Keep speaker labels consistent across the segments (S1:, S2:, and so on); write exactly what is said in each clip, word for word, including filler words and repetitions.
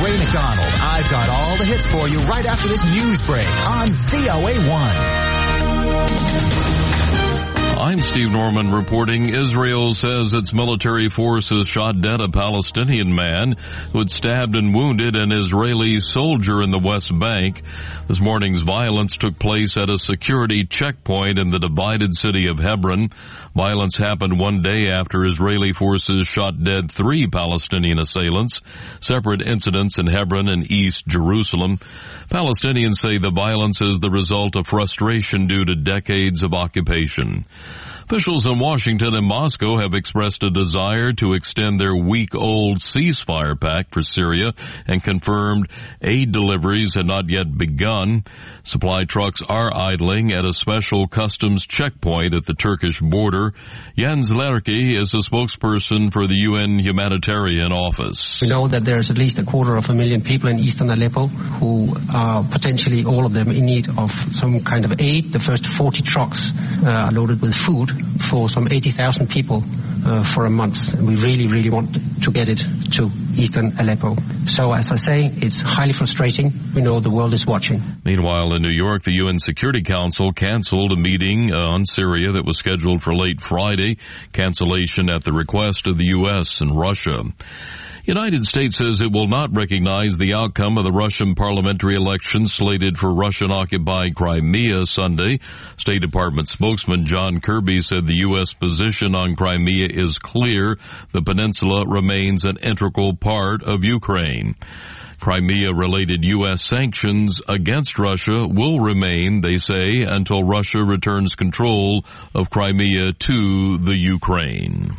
S1: Ray McDonald. I've got all the hits for you right after this news break on V O A one.
S2: I'm Steve Norman reporting. Israel says its military forces shot dead a Palestinian man who had stabbed and wounded an Israeli soldier in the West Bank. This morning's violence took place at a security checkpoint in the divided city of Hebron. Violence happened one day after Israeli forces shot dead three Palestinian assailants. Separate incidents in Hebron and East Jerusalem. Palestinians say the violence is the result of frustration due to decades of occupation. Officials in Washington and Moscow have expressed a desire to extend their week-old ceasefire pact for Syria and confirmed aid deliveries had not yet begun. Supply trucks are idling at a special customs checkpoint at the Turkish border. Jens Lerke is a spokesperson for the U N Humanitarian Office.
S3: We know that there's at least a quarter of a million people in eastern Aleppo who are potentially all of them in need of some kind of aid. The first forty trucks uh, are loaded with food for some eighty thousand people uh, for a month. And we really, really want to get it to eastern Aleppo. So as I say, it's highly frustrating. We know the world is watching.
S2: Meanwhile, in New York, the U N Security Council canceled a meeting on Syria that was scheduled for late Friday. Cancellation at the request of the U S and Russia. United States says it will not recognize the outcome of the Russian parliamentary election slated for Russian-occupied Crimea Sunday. State Department spokesman John Kirby said the U S position on Crimea is clear. The peninsula remains an integral part of Ukraine. Crimea-related U S sanctions against Russia will remain, they say, until Russia returns control of Crimea to the Ukraine.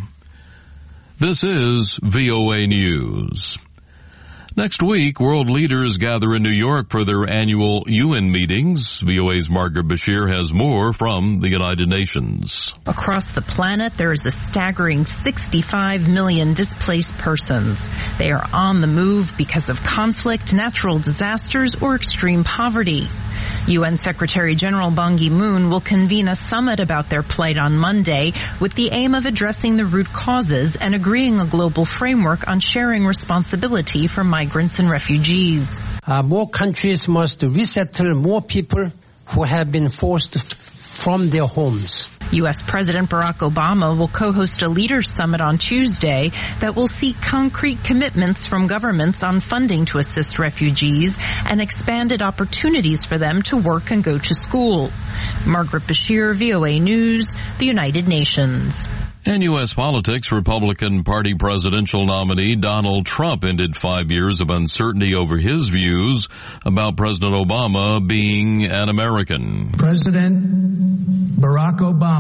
S2: This is V O A News. Next week, world leaders gather in New York for their annual U N meetings. V O A's Margaret Bashir has more from the United Nations.
S4: Across the planet, there is a staggering sixty-five million displaced persons. They are on the move because of conflict, natural disasters, or extreme poverty. U N Secretary General Ban Ki-moon will convene a summit about their plight on Monday with the aim of addressing the root causes and agreeing a global framework on sharing responsibility for migrants and refugees.
S5: Uh, more countries must resettle more people who have been forced from their homes.
S4: U S President Barack Obama will co-host a leaders summit on Tuesday that will seek concrete commitments from governments on funding to assist refugees and expanded opportunities for them to work and go to school. Margaret Bashir, V O A News, the United Nations.
S2: In U S politics, Republican Party presidential nominee Donald Trump ended five years of uncertainty over his views about President Obama being an American.
S6: President Barack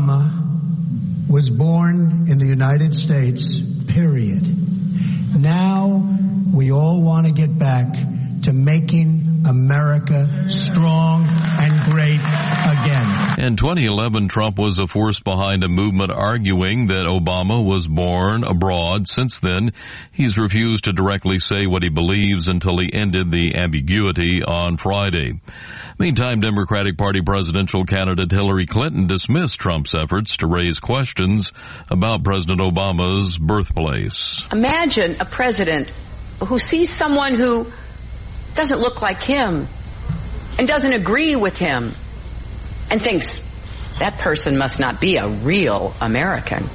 S6: Obama was born in the United States, period. Now we all want to get back to making America strong and great again.
S2: In twenty eleven, Trump was a force behind a movement arguing that Obama was born abroad. Since then, he's refused to directly say what he believes until he ended the ambiguity on Friday. Meantime, Democratic Party presidential candidate Hillary Clinton dismissed Trump's efforts to raise questions about President Obama's birthplace.
S7: Imagine a president who sees someone who doesn't look like him and doesn't agree with him and thinks that person must not be a real American.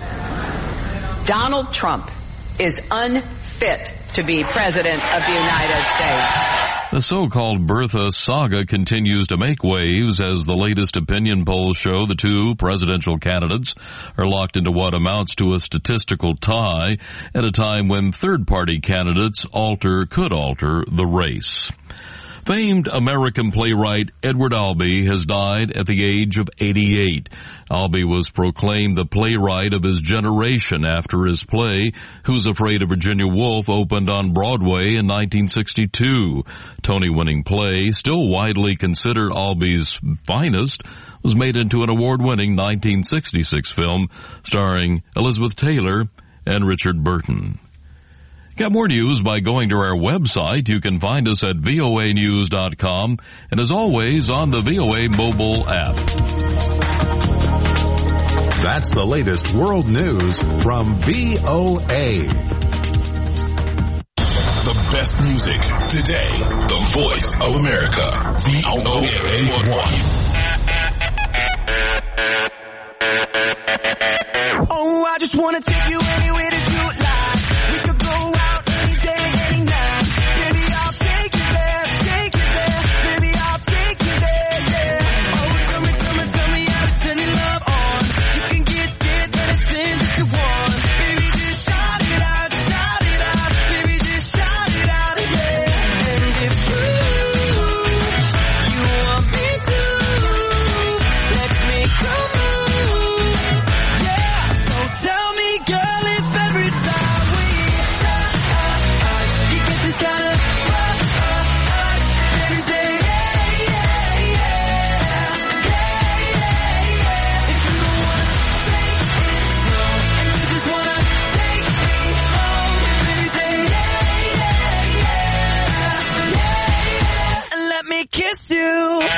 S7: Donald Trump is unfit to be president of the United States.
S2: The so-called birtha saga continues to make waves as the latest opinion polls show the two presidential candidates are locked into what amounts to a statistical tie at a time when third-party candidates alter, could alter the race. Famed American playwright Edward Albee has died at the age of eighty-eight. Albee was proclaimed the playwright of his generation after his play, Who's Afraid of Virginia Woolf, opened on Broadway in nineteen sixty-two. Tony-winning play, still widely considered Albee's finest, was made into an award-winning nineteen sixty-six film starring Elizabeth Taylor and Richard Burton. Got more news by going to our website. You can find us at V O A news dot com and as always on the V O A mobile app.
S8: That's the latest world news from V O A. The best music today. The voice of America. V O A one.
S9: Oh, I just want to take you anywhere that you like. We could go out any day, any night. Baby, I'll take you there, take you there. Baby, I'll take you there, yeah. Oh, tell me, tell me, tell me how to turn your love on. You can get, get anything that you want. Baby, just shout it out, shout it out. Baby, just shout it out, yeah. And if you, you want me to, let's make a move, yeah. So tell me, girl, if every time we touch, you get this kind of rush, baby, say yeah, yeah, yeah, yeah, yeah, yeah. If you don't wanna take it slow, and you just wanna take me home, baby, say yeah, yeah, yeah, yeah, and let me kiss you.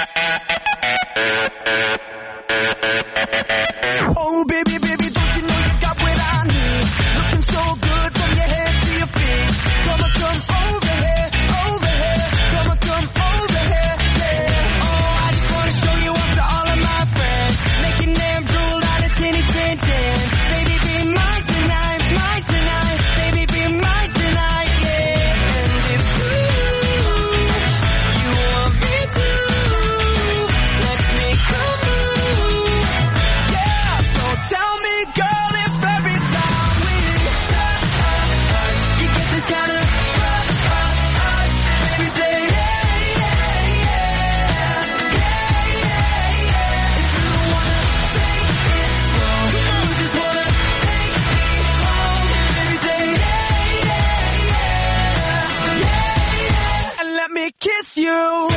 S9: Oh, baby, baby, don't you know you got what I need? Looking so good from your head to your feet. Come on, come over here, over here. Come on, come over here, yeah. Oh, I just wanna show you off to all of my friends, making them drool out of chinny chin chins. Baby, be mine tonight, mine tonight. Baby, be mine tonight, yeah. And if you, you want me to, let's make a move, yeah. So tell me, girl, if every time we touch, you get this kind of rush, baby, say yeah, yeah, yeah, yeah, yeah, yeah. If you don't wanna take it slow, you just wanna take me home, baby, say yeah, yeah, yeah, yeah, yeah, and let me kiss you.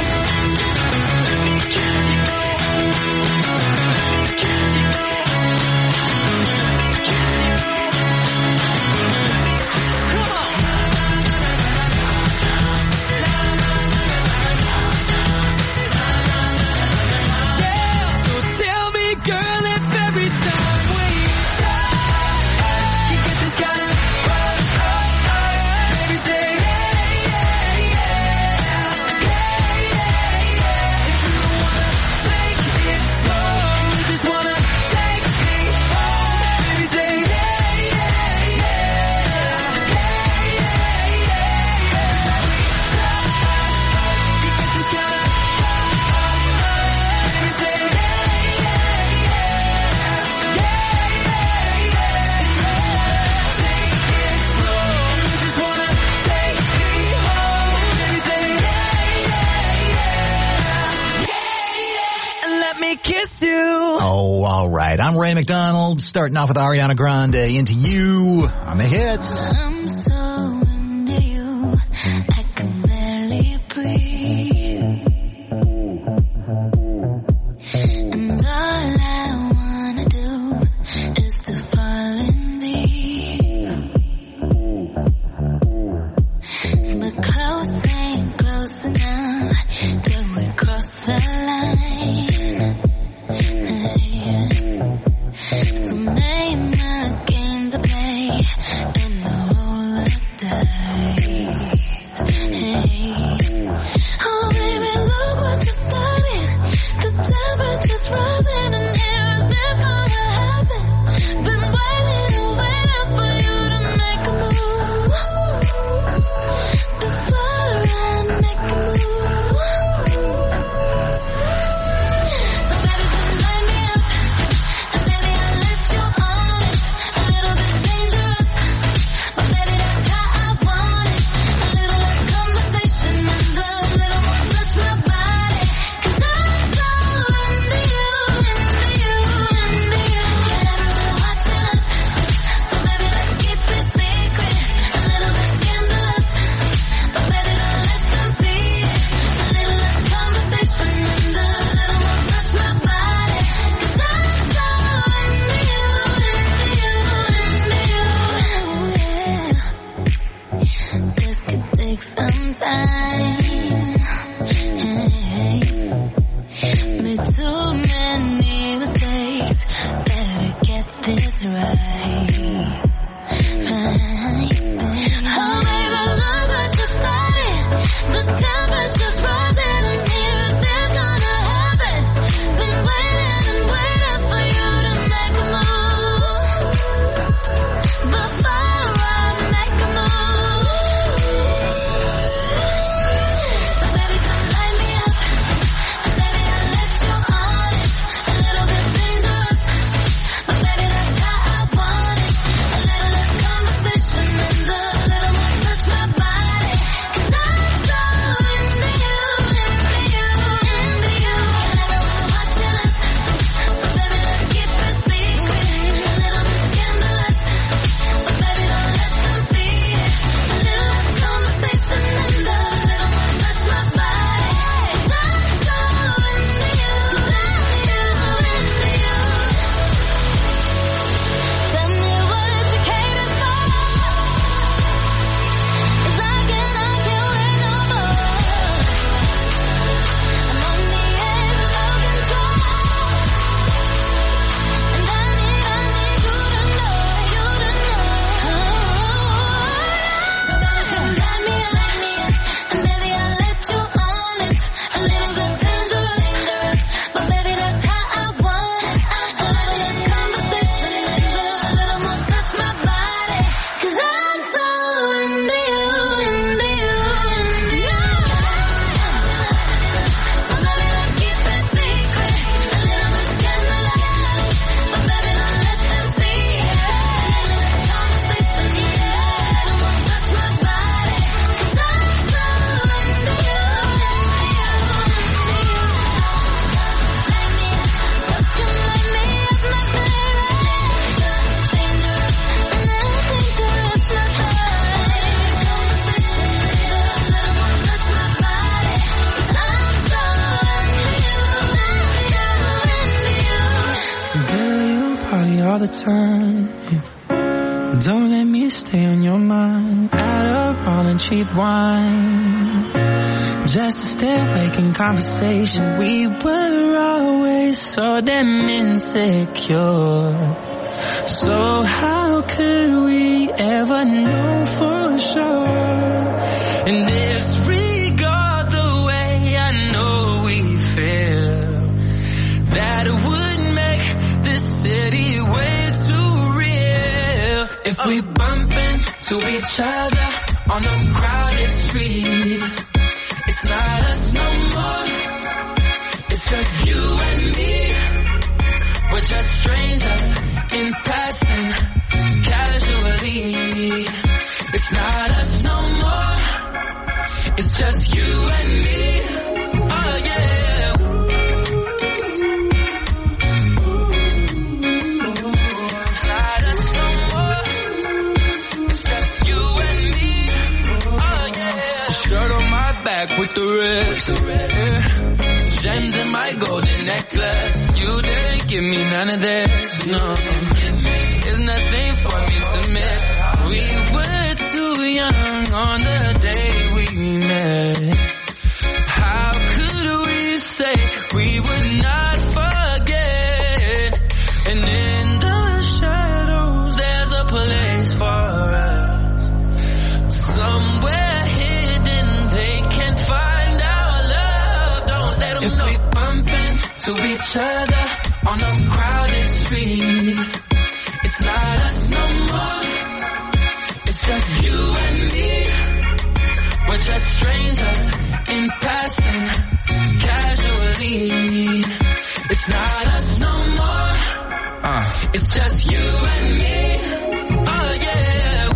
S9: So tell me, girl, if every time we touch, you get this kind of rush, baby, say yeah, yeah, yeah, yeah, yeah, yeah. If you don't wanna take it slow, you just wanna take me home, baby, say yeah, yeah, yeah, yeah, yeah, yeah, yeah. You get this kind of baby, say yeah, yeah, yeah, yeah, yeah, yeah. Take it slow, you just wanna take me home, baby, say yeah, yeah, yeah, yeah, and let me kiss you.
S1: Oh, all right. I'm Ray McDonald, starting off with Ariana Grande, Into You on the hits.
S10: I'm so into you, I can barely breathe. And all I wanna do is to fall in deep. But close ain't close enough till we cross the line. So name a game to play and the roll of dice. Oh baby, look what you started. The temperature's rising and here is this gonna happen. Been waiting and waiting for you to make a move. Before I make a move. So baby, come light me up, and maybe I'll let you on it. A little bit dangerous, but baby, that's how I want it. A little less conversation and a little more touch my body. 'Cause I'm so into you, into you, into you. And everyone watching us, so baby, let's keep it secret. A little bit scandalous, but baby, don't let them see it. A little less conversation and a little more touch my body. 'Cause I'm so into you, into you, into you. Yeah. This could take some time. Hey. Made too many mistakes. Better get this right. Right. Oh baby, look what you
S11: the time. Don't let me stay on your mind. Adderall and cheap wine, just to stay awake in conversation. We were always so damn insecure. So how could we ever know for sure? And disregard the way I know we feel, that would make this city way too real. If we bump into each other on a crowded street, it's not us no more, it's just you and me. We're just strangers in passing, casually. It's not us no more, it's just you and me. Oh yeah. It's not us no more, it's just you and me. Oh yeah. Shirt on my back with the rips, yeah. Gems in my golden necklace. You didn't give me none of this, no. There's nothing for me to miss. We were too young on the day we met. How could we say we would not forget? And in the shadows there's a place for us, somewhere hidden they can find our love. Don't let them if know. If we bump into each other on a crowded street, it's not us no more, it's just you and me. We're just strangers in passing, casually. It's not us no more, uh. it's just you and me. Oh yeah.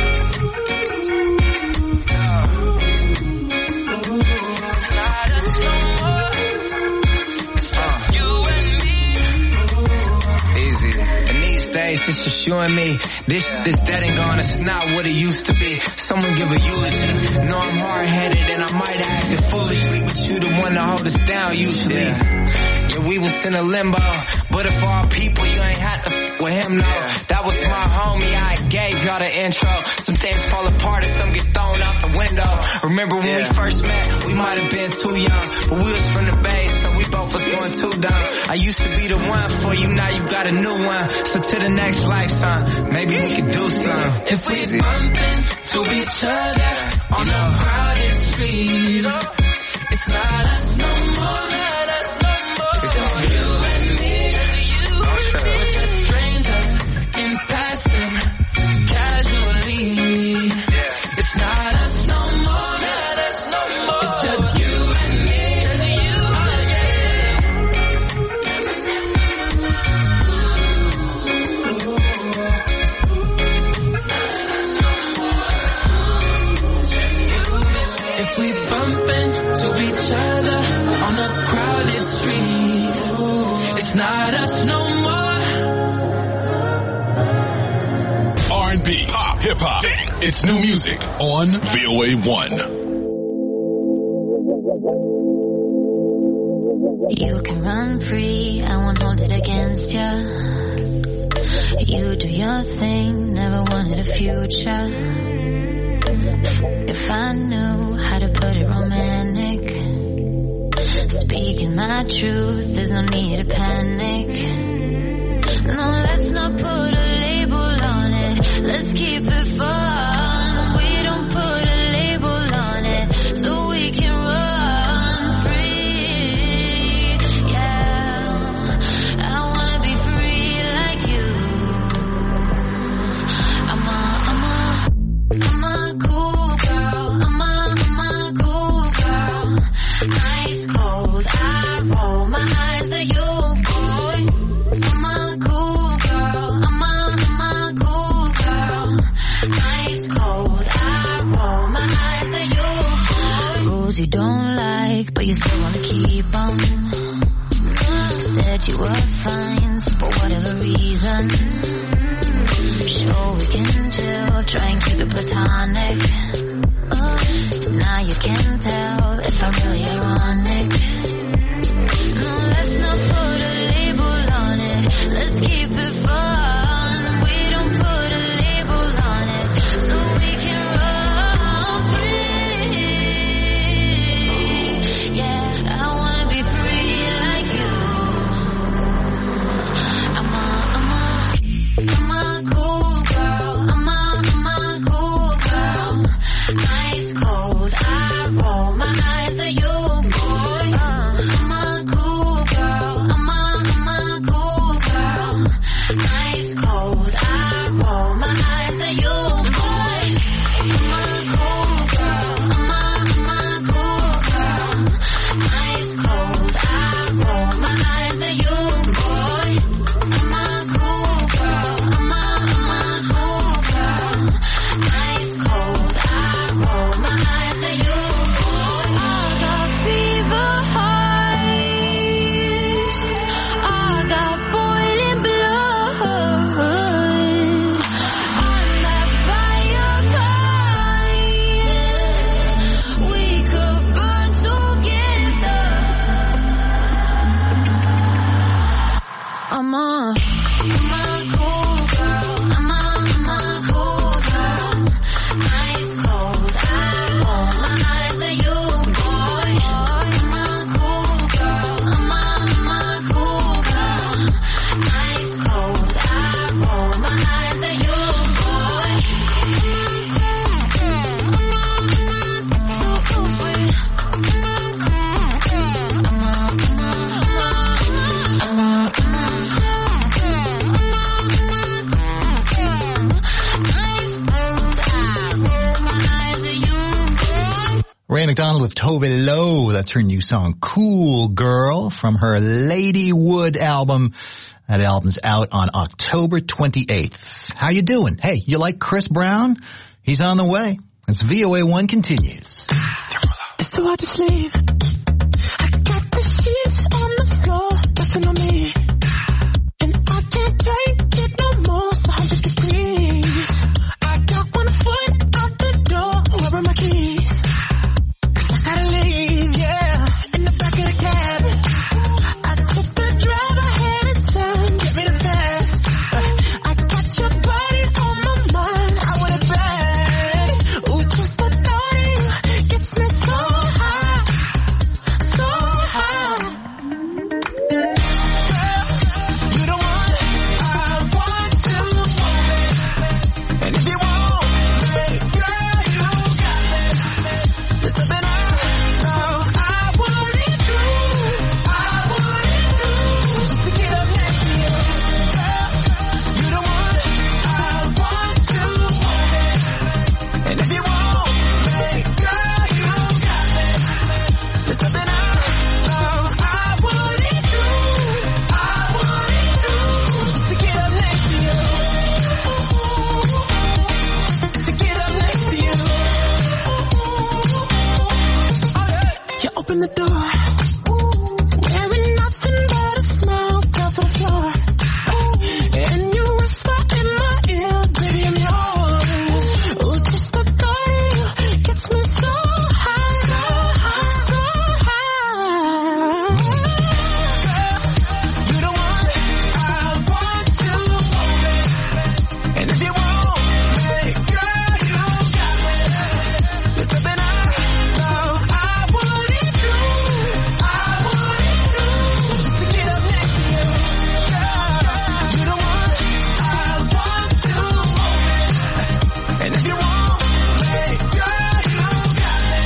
S11: It's not us no more, it's just uh. you and me. Easy. In these days, it's just you and me. This, this, that ain't gone, it's not what it used to be. Someone give a eulogy. Know I'm hard-headed and I might have acted foolishly, but you the one to hold us down usually. Yeah, yeah we was in a limbo, but of all people, you ain't had to f*** with him, no. Yeah. That was my homie, I gave y'all the intro. Some things fall apart and some get thrown out the window. Remember when yeah. we first met, we might have been too young, but we was from the Bay, so we both was going too dumb. I used to be the one for you, now you got a new one. So to the next lifetime, maybe we could do something. If we bump into each other on a crowded street, it's not us no more, not us no more. It's just you and me, you and me. We're just strangers in passing, casually. It's not us no more, not us no more. It's just you and me, just you, oh If we bump into each other on a crowded street, it's not us no more.
S8: R and B, pop, hip hop, it's new music on V O A one.
S10: You can run free, I won't hold it against you. You do your thing, never wanted a future. If I knew how to put it romantic, speaking my truth, there's no need to panic. No, let's not put a label on it, let's keep it fun. We don't put a label on it, so we can run free. Yeah, I wanna be free like you. I'm a, I'm a, I'm a cool girl. I'm a, I'm a cool girl. Ice cold, I roll my eyes at you, boy. I'm a cool girl. I'm a, I'm a cool girl. Ice cold, I roll my eyes at you, boy. Rules you don't like, but you still wanna keep them. Said you were fine, for whatever reason. Sure we can chill, try and keep it platonic. Now you can tell if I'm really ironic. No, let's not put a label on it, let's keep it fun. Ice cold, I roll my eyes at you, boy. Uh, I'm a cool girl. I'm a, I'm a cool girl. Ice cold, I roll my eyes at you, boy. I'm a cool girl. I'm a, I'm a cool girl. Ice cold, I roll my eyes at you, boy. I'm a cool girl. I'm a, I'm a cool girl. Ice cold, I roll my eyes at you, boy. I got fever hearts. I got boiling blood. I'm that fire kind. We could burn together. I'm a, I'm a cool girl. I'm a, I'm a cool girl. Ice cold, I roll my eyes at you, boy. I'm a cool girl. I'm a, I'm a cool girl. Ice cold, I roll my eyes at you, boy. So sweet.
S1: Ray McDonald with Tove Lo. That's her new song, Cool Girl, from her Ladywood album. That album's out on October twenty-eighth. How you doing? Hey, you like Chris Brown? He's on the way. As V O A one continues.
S9: It's too hard to sleep. I got the sheets on the floor, nothing on me. And I can't take it no more, it's one hundred degrees. I got one foot out the door, where are my keys? Cause I gotta leave, yeah, in the back of the cab. I took the drive ahead of time, get me the fast. I got your body on my mind, I want it bad. Ooh, just the thought of you gets me so high, so high. Girl, you the one I want to want it. And if you want me, girl, you got me. There's something I know I wouldn't do, I wouldn't do, just to get up next to you. Girl, you the one I want to want it. And if you want me, girl, you got me. There's something I know I wouldn't do, I wouldn't do, just to get up next to you. To get up next to you. You open the door, wearing nothing but a smile, girl, to the floor. And you whisper in my ear, baby, I'm yours. Ooh, just the thought of you gets me so high, so high, so high. Girl, you the one I want to want it. And if you want me, girl, you got me. There's something I know I wouldn't do, I wouldn't do, just to get up next to you. Girl, you the one I want to want it. And if you want me, girl, you got me.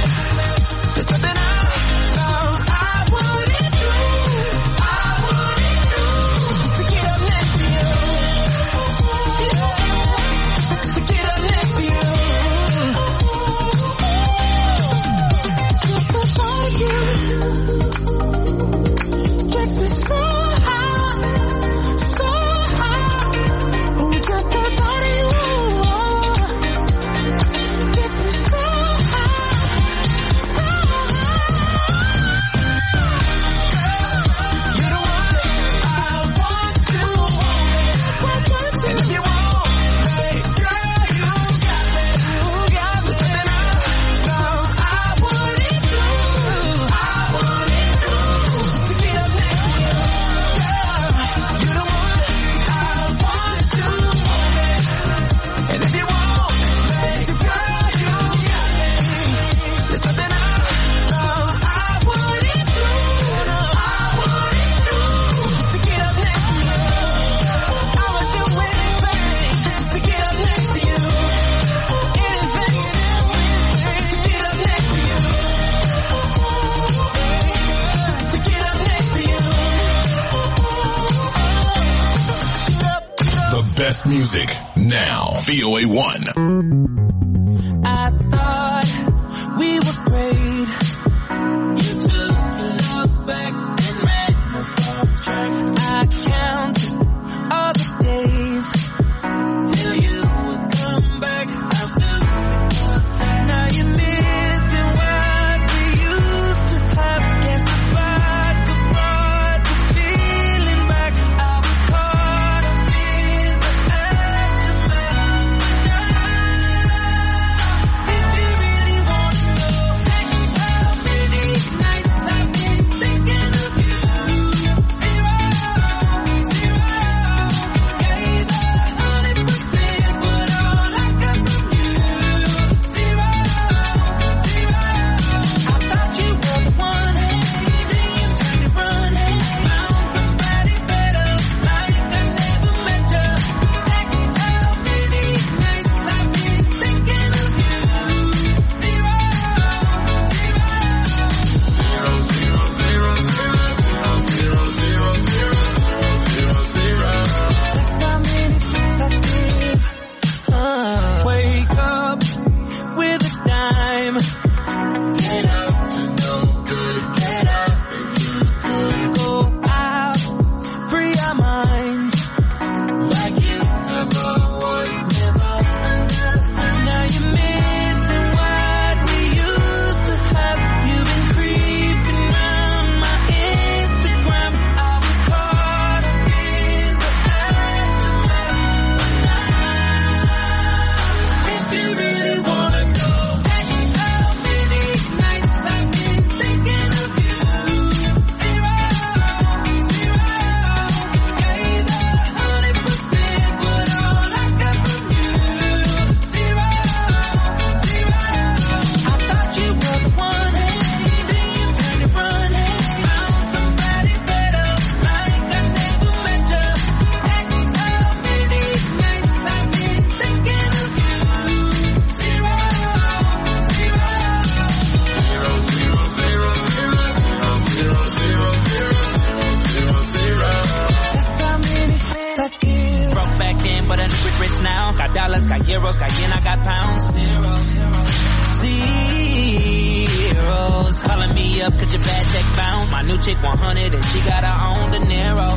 S8: best music now. V O A one.
S9: I thought we were great. You took your love back and ran us off track. I counted all the days till you would come back. How stupid was that? Now you're missing what we used to have. Guess the vodka brought the feeling back. I was caught up in the aftermath. If you really wanna know, that's how many nights I've been thinking of you. Zero, zero, gave a hundred percent, but all I got from you. Zero, zero, I thought you were the one, then you turned and run, found somebody better, like I never met you. That's how many nights I've been thinking of you. Zero, that's how many things I give. Uh, wake up with a dime. Get up to no good. Get up and you could go out. Free our minds. Like you never would. Never understand. Now you're missing what we used to have. You've been creeping around my Instagram. I was caught up in the aftermath. If you really wanna know, that's how many nights I've been thinking of you. Zero, zero, gave a hundred percent, but all I got from you. Zero, zero, I thought you were the one, then you turned and run, found somebody better, like I never met you. That's how many nights I've been thinking of you. Zero, zero, that's how many nights I give.
S12: Broke back then, but I'm rich, rich now. Got dollars, got euros, got yen, I got pounds. Zeros, zeros. Calling me up cause your bad check bounced. My new chick one hundred and she got her own De Niro.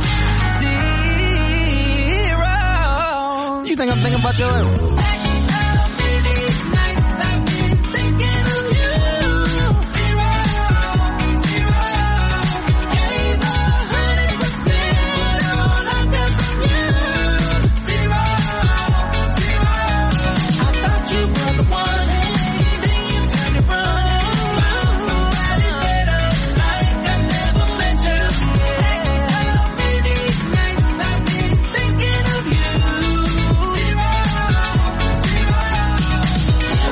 S12: Zero. You think I'm thinking about your...
S9: That's how many nights I've been thinking of you. Zero, zero, gave a hundred percent, but all I got from you. Zero, zero, I thought you were the one, then you turned and run, found somebody better, like I never met you. That's how many nights I've been thinking of you. Zero, zero.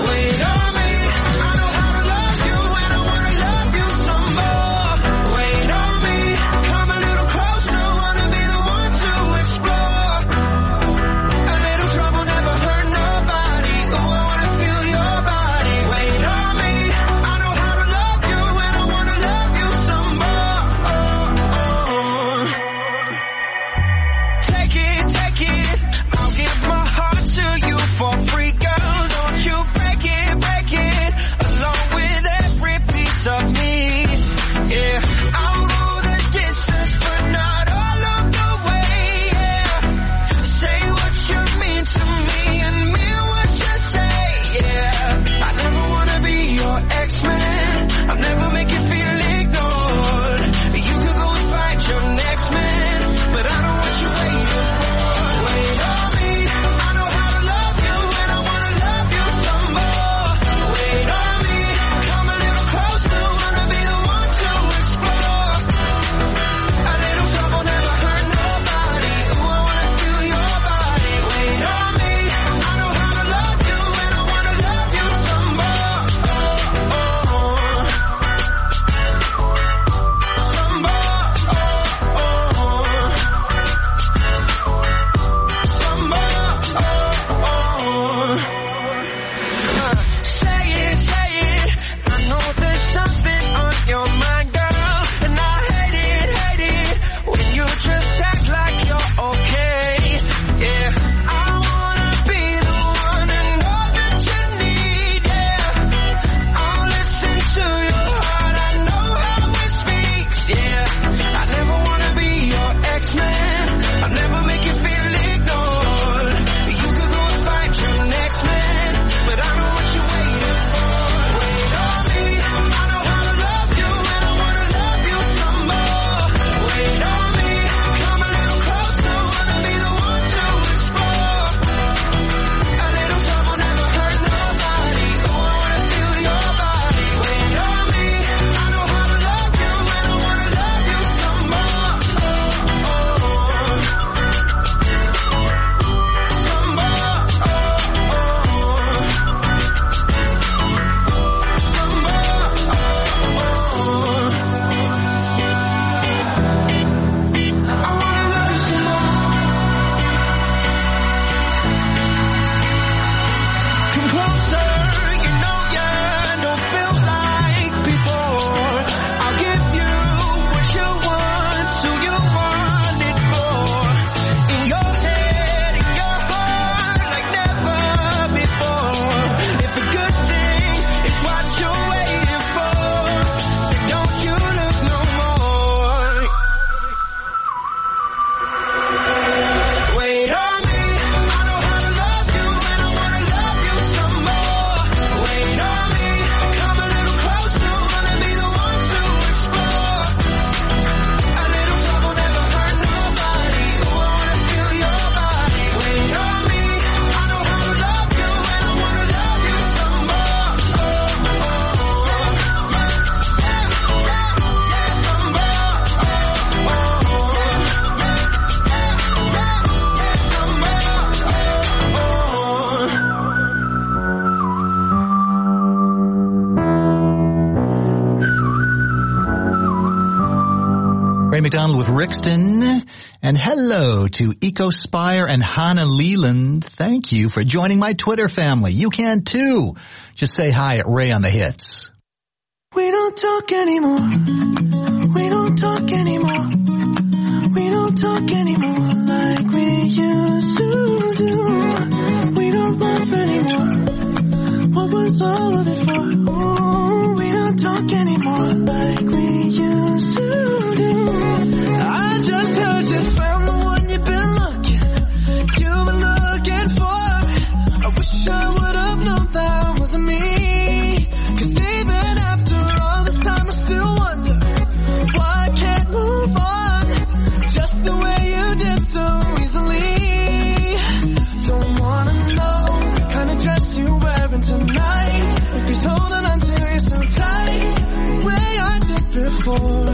S1: Ray McDonald with Rixton. And hello to EcoSpire and Hannah Leland. Thank you for joining my Twitter family. You can too. Just say hi at Ray on the Hits.
S9: We don't talk anymore. We don't talk anymore. We don't talk anymore like we used to do. We don't laugh anymore. What was all of it for? Ooh, we don't talk anymore like we used to do. I just heard you found the one you've been looking. You've been looking for. I wish I would have known that wasn't me. Cause even after all this time I still wonder why I can't move on just the way you did so easily. Don't wanna know the kind of dress you're wearing tonight. If he's holding on to you so tight, the way I did before.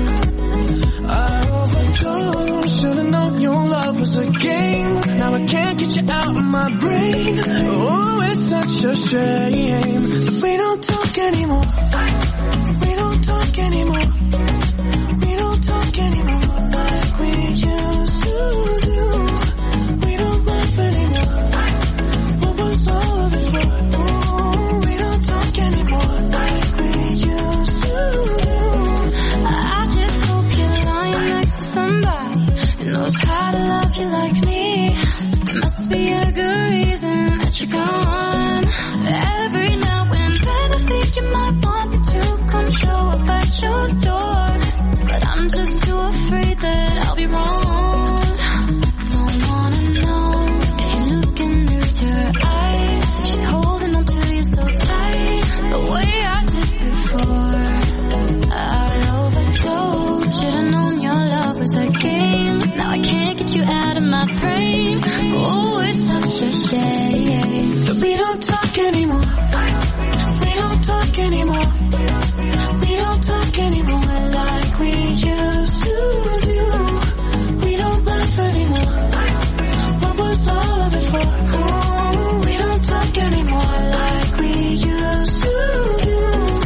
S9: I overdosed, should've known your love was a game. Now I can't get you out of my brain. Oh, it's such a shame that we don't talk anymore. We don't talk anymore. We don't talk anymore like we used to do. We don't laugh anymore. What was all of it for? Ooh, we don't talk anymore like we used to do.
S10: I just hope you're lying next to somebody who knows how to love you like me. There must be a good reason that you're gone. Every now and then I think you might want me to come show up at your door, but I'm just too afraid that I'll be wrong. Don't wanna know if you're looking into her eyes, if she's holding on to you so tight, the way I did before. I overdosed, should've known your love was a game. Now I can't get you out of my brain. Oh, it's such a shame
S9: that we don't talk anymore. We don't talk anymore. We don't talk anymore like we used to do. We don't laugh anymore. What was all of it for? Oh, we don't talk anymore like we used to do.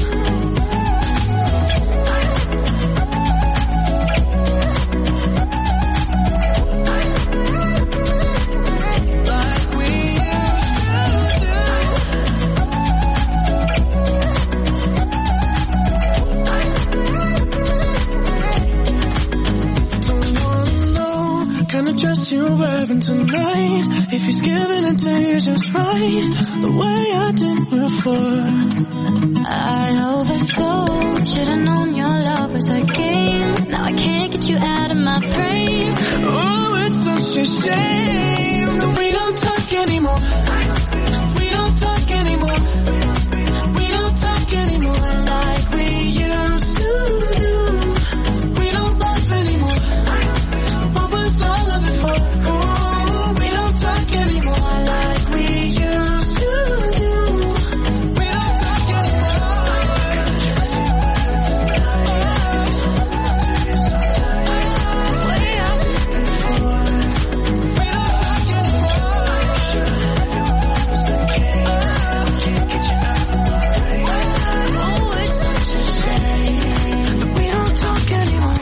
S9: Dress you're wearing tonight, if he's giving it to you just right, the way I did before.
S10: I overdosed, should've known your love was a game. Now I can't get you out of my brain.
S9: Oh, it's such a shame that we don't talk anymore. We don't talk anymore. We don't talk anymore like we used to do. We don't laugh anymore. What was all of it for? Oh, we don't talk anymore like we used to do. We don't talk Oh, it's such a shame that we don't talk anymore.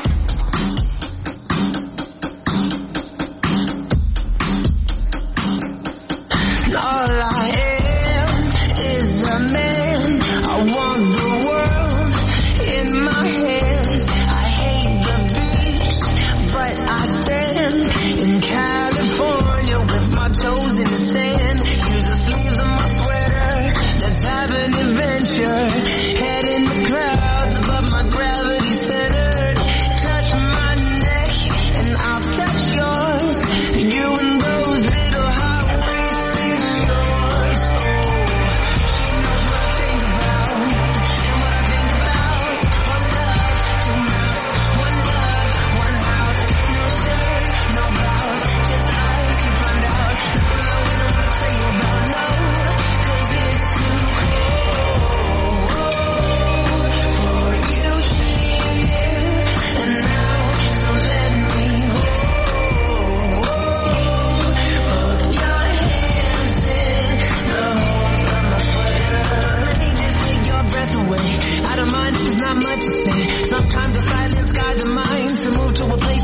S11: All I am is a man. I want the world in my hands. I hate the beach, but I stand in California with my toes in the sand. Use the sleeves of my sweater. Let's have an adventure. Head in the clouds above my gravity centered. Touch my neck and I'll touch yours. You and those little hot Out of mind, there's not much to say. Sometimes the silence guides the mind to move to a place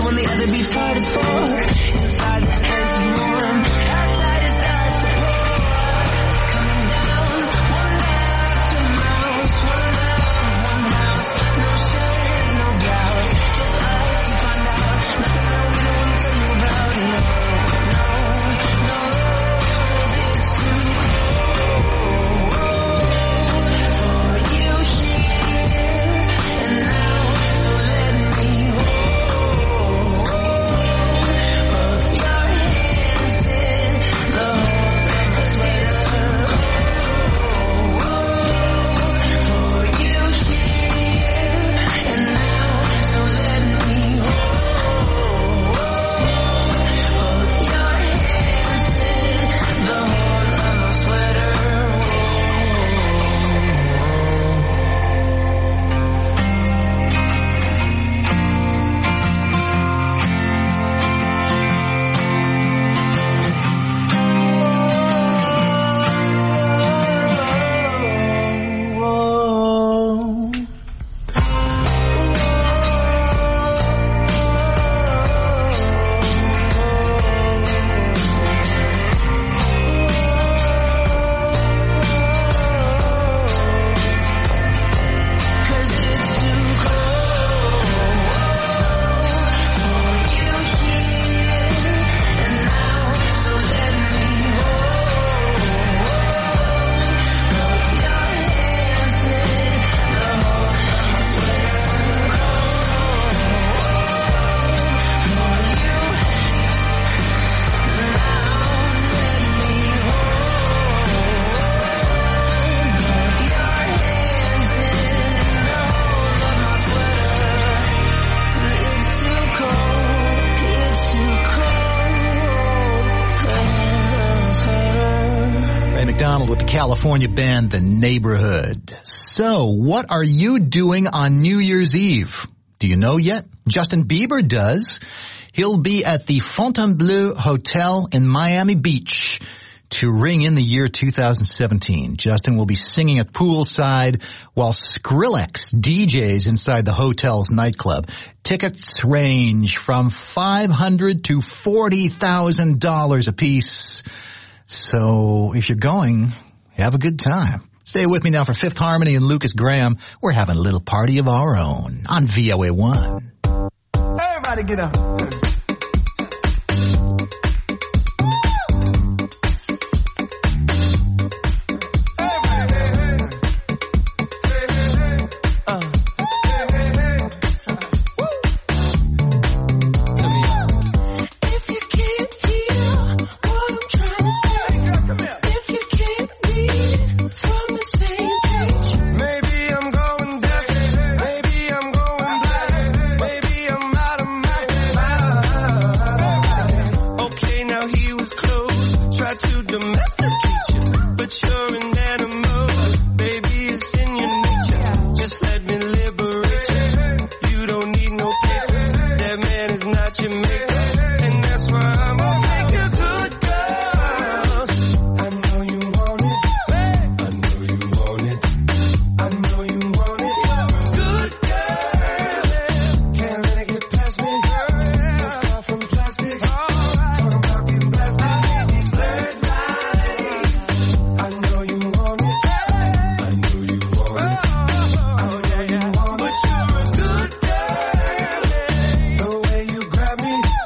S9: the one the other be tired is for. Inside this place is warm, outside is ice to pour. Coming down, one love, two mouths, one love, one house. No shirt, no blouse, just us to find out. Nothing that we don't want to tell you about. No, no, no, 'cause it's too cold for you here and now. So let me hold both your hands in the holes of my sweater. For you here and now. So let me hold both your hands in the holes of my sweater. Cause it's too cold for you here and now. So let me hold both your hands in the hole of my sweater. For you now, let me hold both your hands in the hole of my sweater. It's too cold, it's too cold to handle sweater.
S1: Ray McDonald with the California band The Neighborhood. So, what are you doing on New Year's Eve? Do you know yet? Justin Bieber does. He'll be at the Fontainebleau Hotel in Miami Beach to ring in the year two thousand seventeen. Justin will be singing at poolside while Skrillex D Js inside the hotel's nightclub. Tickets range from five hundred dollars to forty thousand dollars a piece. So if you're going, have a good time. Stay with me now for Fifth Harmony and Lucas Graham. We're having a little party of our own on V O A one.
S9: Everybody get up. If you can't hear what I'm trying to say, if you can't read from the same page, maybe I'm going deaf, maybe I'm going blind, maybe I'm out of my mind. Okay, now he was close, tried to domesticate you, but you're an animal, baby, it's in your nature. Just let me liberate you. You don't need no papers, that man is not your maker. And that's why I'm gonna make you good, girl. I know you want it. I know you want it. I know you want it. Good girl. Can't let it get past me. You're far from plastic. Talking about getting blasted. Blurred lines. I know you want it. I know you want it. I know you want it. But you're a good girl. The way you grab me,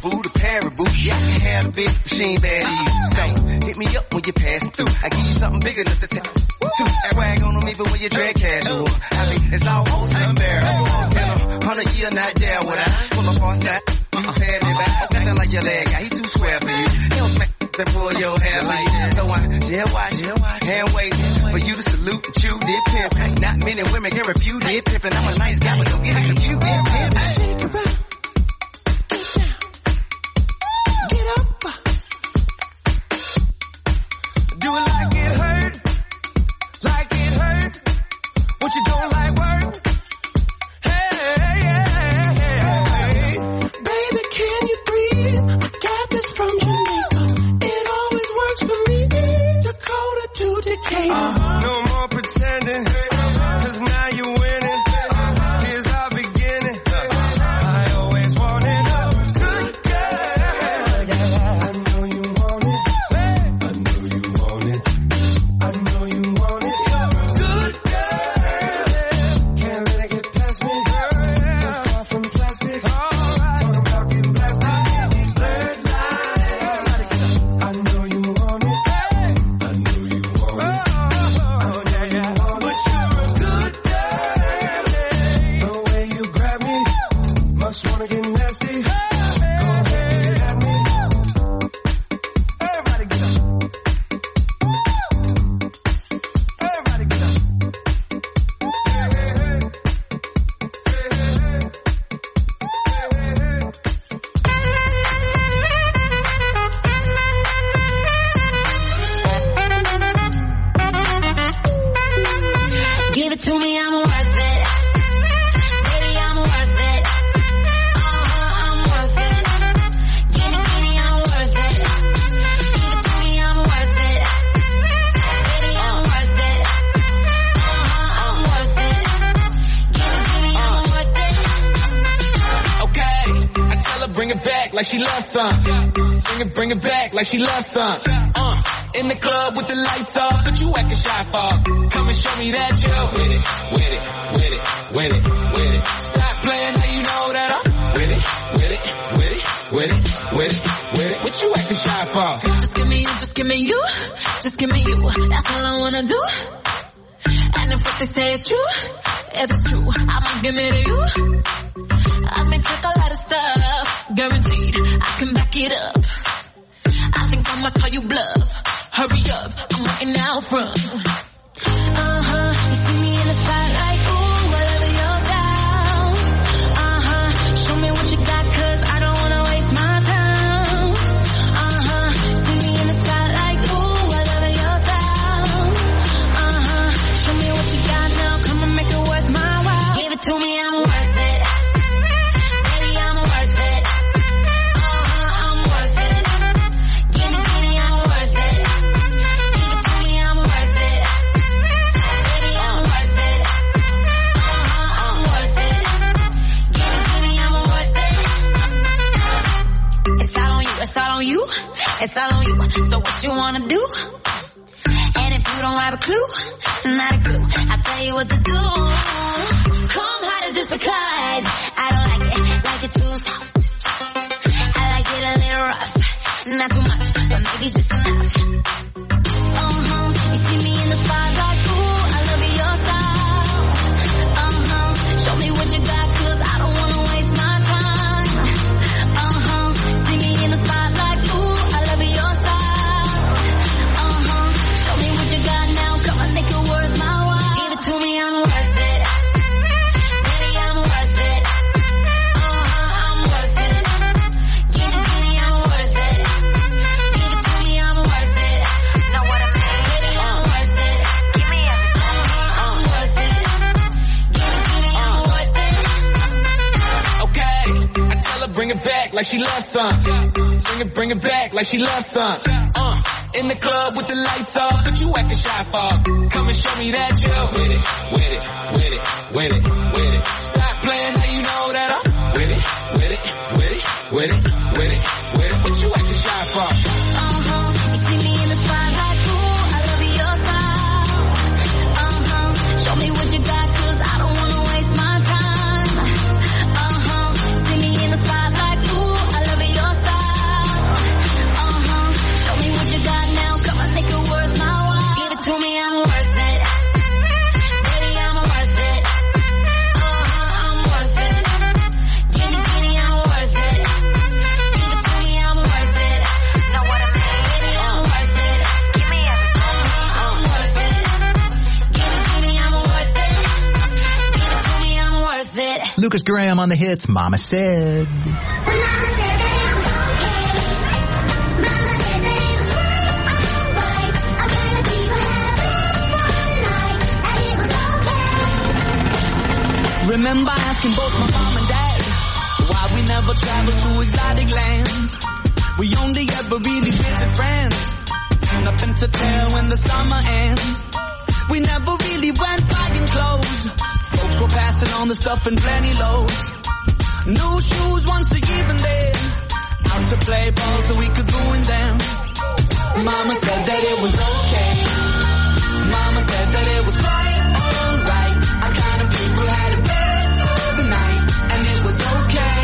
S13: Malibu to Paribu. Yeah, I can have a big machine bad to you. So hit me up when you pass through. I give you something big enough to take. Two swag on them even when you dress casual. I mean, it's almost unbearable. In a hundred year not there when I pull up on that. Uh-uh. Pad me back. Nothing like your leg guy. He too square for you. He don't smack to pull your hair like that. So I jail watch, hand wait for you to salute and chew did pimp. Not many women can refute did pimp. And I'm a nice guy, but don't get it confused. Did pimp. Shake it up. Get down. Get up. Do it like it hurt. Like it hurt. What you don't like work? Hey, hey, hey, hey. Baby, can you breathe? We got this from Jamaica. It always works for me. Dakota to Decatur. Uh-huh. No more pretending, cause now you're winning. Here's our beginning. I always wanted a good girl. I know you want it. I know you want it. I know you want it. Good girl. Can't let it get past me. You're far from plastic. Talking about getting blasted. Blurred lines. I know you want it. I know you want it. Oh, yeah, yeah. But you're a good girl. The way you grab me, must wanna get nasty. Go ahead, get it at me. Everybody get up. Everybody get up. Hey, hey, hey. Hey, hey, hey.
S10: Give it to me, I'm worth it. Baby, I'm worth it. Uh-huh, I'm worth it. Give it to me, I'm worth it. Give it to me, I'm worth it. Baby, I'm worth it. Uh-huh, I'm worth it. Give it to me, I'm worth it.
S12: Okay, I tell her bring it back like she loves some. Bring it, bring it back like she loves some. Uh, in the club with the lights off, but you acting shy for. Come and show me that you're with it, with it, with it, with it, with it. Stop playing now you know that I'm with it, with it, with it, with it, with it, with it. What you acting shy for?
S10: Just give me you, just give me you. Just give me you. That's all I wanna do. And if what they say is true, if it's true, I'ma give it to you. I may take a lot of stuff, guaranteed I can back it up. I think I'ma call you bluff. Hurry up, I'm waiting out front. Uh-huh, you see me in the spotlight, ooh, whatever your style. Uh-huh, show me what you got, cause I don't wanna waste my time. Uh-huh, see me in the spotlight, ooh, whatever your style. Uh-huh, show me what you got now, come and make it worth my while. Give it to me, I'm worth it. Baby, I'm worth it. Uh-huh, I'm worth it. Give it to me, I'm worth it. Give it to me, I'm worth it. Baby, I'm worth it. Uh-huh, I'm worth it. Give it to me, I'm worth it. It's all on you, it's all on you, it's all on you. So what you wanna do? And if you don't have a clue, not a clue, I'll tell you what to do. Come harder just because I don't like it, like it too soft. I like it a little rough, not too much, but maybe just enough. Uh-huh, you see me in the spotlight, ooh, I love your style. Uh-huh, show me what you got, cause I don't wanna waste my time. Uh-huh, see me in the spotlight, ooh, I love your style. Uh-huh, show me what you got now, come on, make it worth my while. Give it to me, I'm worth it. Baby, I'm worth it. Uh-huh, I'm worth it. Give it to me, I'm worth it. Give it to me, I'm worth it. Know what I mean? Baby, I'm worth it. Give me everything. Uh-huh, I'm worth it. Give it to me, I'm worth it.
S12: Okay, I tell her bring it back like she loves some. Bring it, bring it back like she loves some. Uh, in the club with the lights off, but you acting shy for. Come and show me that you're with it, with it, with it, with it, with it. Stop playing now you know that I'm with it, with it, with it, with it, with it, with it. What you acting shy for?
S10: Uh-huh, you see me in the spotlight, ooh, I love your style. Uh-huh, show me what you got, cause I don't wanna waste my time. Uh-huh, see me in the spotlight, ooh, I love your style.
S1: Graham on the hits. Mama Said.
S9: Remember asking both my mom and dad why we never traveled to exotic lands. We only ever really visit friends. Nothing to tell when the summer ends. We never really went buying clothes. Folks were passing on the stuff in plenty loads. New shoes once a year and then out to play ball so we could ruin them. Mama said that it was okay. Mama said that it was quite alright. Our kind of people had a bed for the night, and it was okay.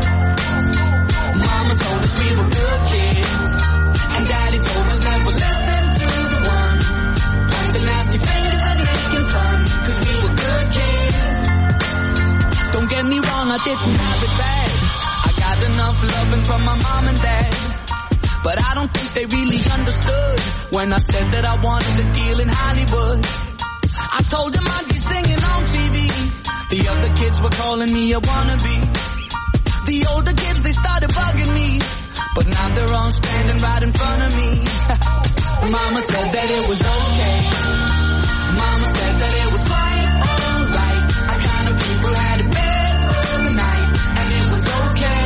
S9: Mama told us we were good kids, and Daddy told us never listen to the ones pointing nasty fingers and making fun, cause we were good kids. Don't get me wrong, I didn't have it bad. I got enough loving from my mom and dad, but I don't think they really understood when I said that I wanted to deal in Hollywood. I told them I'd be singing on T V. The other kids were calling me a wannabe. The older kids, they started bugging me, but now they're all standing right in front of me. Mama said that it was okay. Mama said that it was quite alright. Our kind of people had a bed for the night, and it was okay.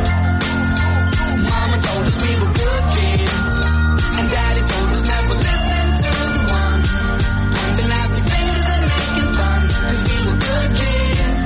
S9: Mama told us we were good kids, and Daddy told us never listen to the ones pointing nasty fingers and making fun, cause we were good kids.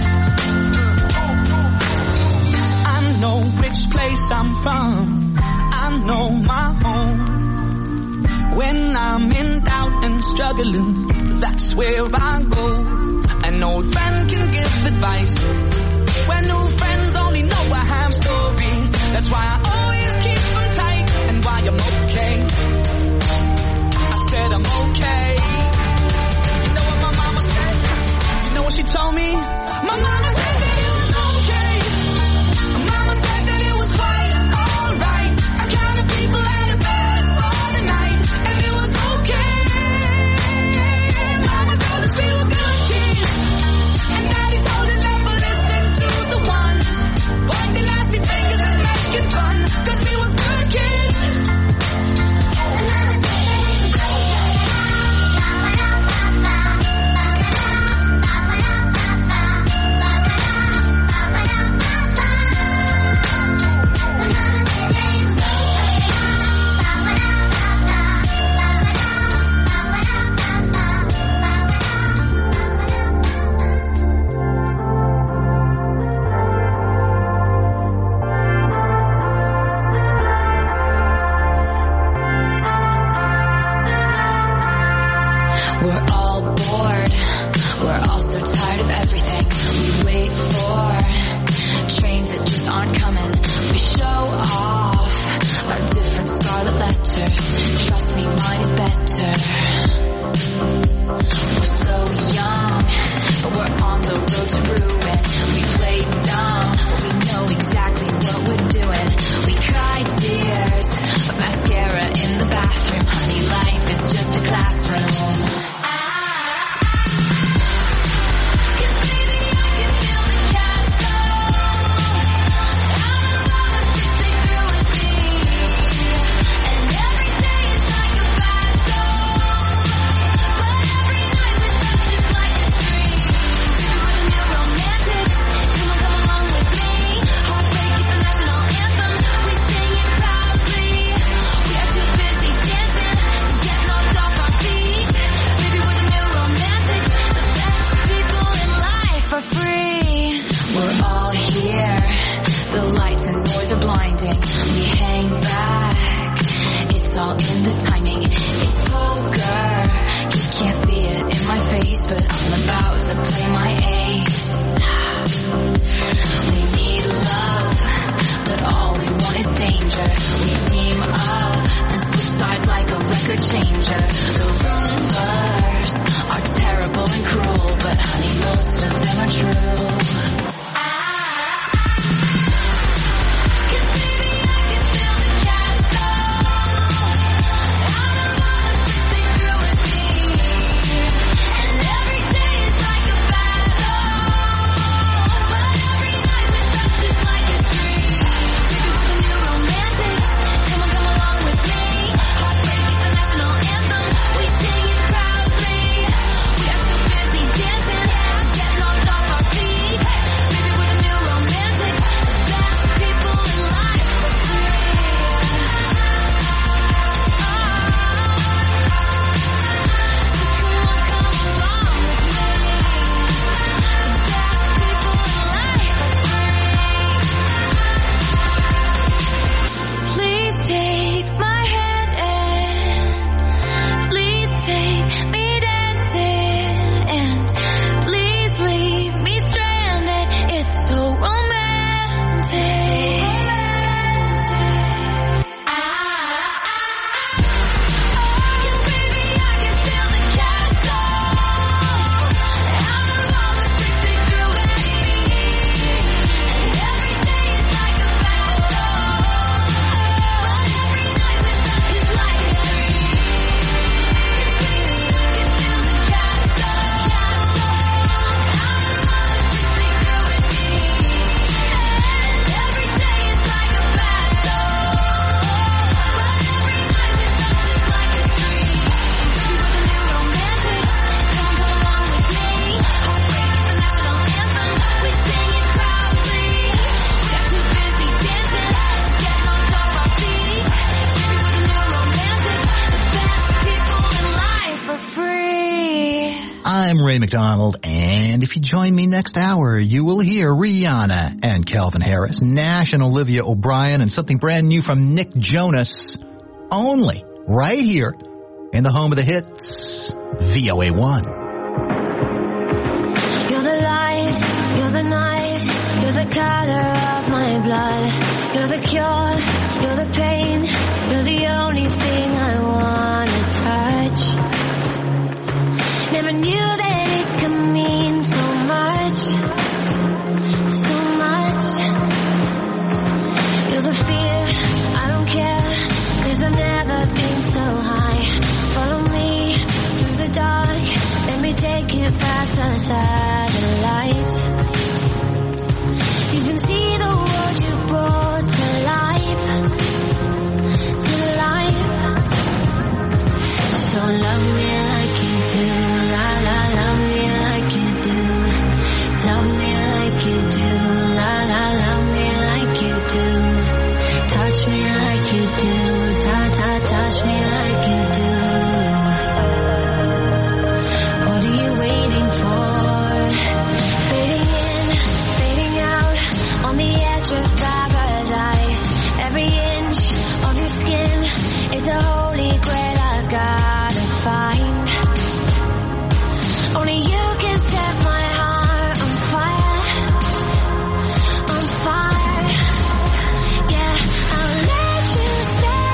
S9: I know which place I'm from, I know my home. When I'm in doubt and struggling, that's where I go. An old friend can give advice when new friends only know a half story. That's why I always keep them tight, and why I'm okay. I said I'm okay. You know what my mama said? You know what she told me? My mama said that it was okay. My mama said that it was quite alright. Our kind of people had a bed for the night, and it was okay. Mama told us we were good kids, and Daddy told us never listen to the ones pointing nasty fingers and making fun, cause we were good kids.
S10: We're all bored. We're all so tired of everything. We wait for trains that just aren't coming. We show off our different scarlet letters. Trust me, mine is better. We're so young, but we're on the road to ruin. We play dumb, but we know exactly what we're doing. We cry tears of mascara in the bathroom. Honey, life is just a classroom.
S1: Ray McDonald, and if you join me next hour, you will hear Rihanna and Calvin Harris, Nash and Olivia O'Brien, and something brand new from Nick Jonas, only right here in the home of the hits, V O A one.
S10: You're the light, you're the night, you're the color of my blood. You're the cure, you're the pain, you're the only thing I wanna touch. Never knew that it could mean so much, so much. You're the fear, I don't care, 'cause I've never been so high. Follow me through the dark, let me take you past the satellite. You can see the world you brought to life, to life. So love me like you do, la la, love me like you do. Love me like you do, la la, love me like you do. Touch me like you do, ta ta, touch me like you do. What are you waiting for? Fading in, fading out, on the edge of paradise. Every inch of your skin is a holy grail I've gotta find. Only you can set my heart on fire, on fire. Yeah, I'll let you set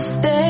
S14: stay.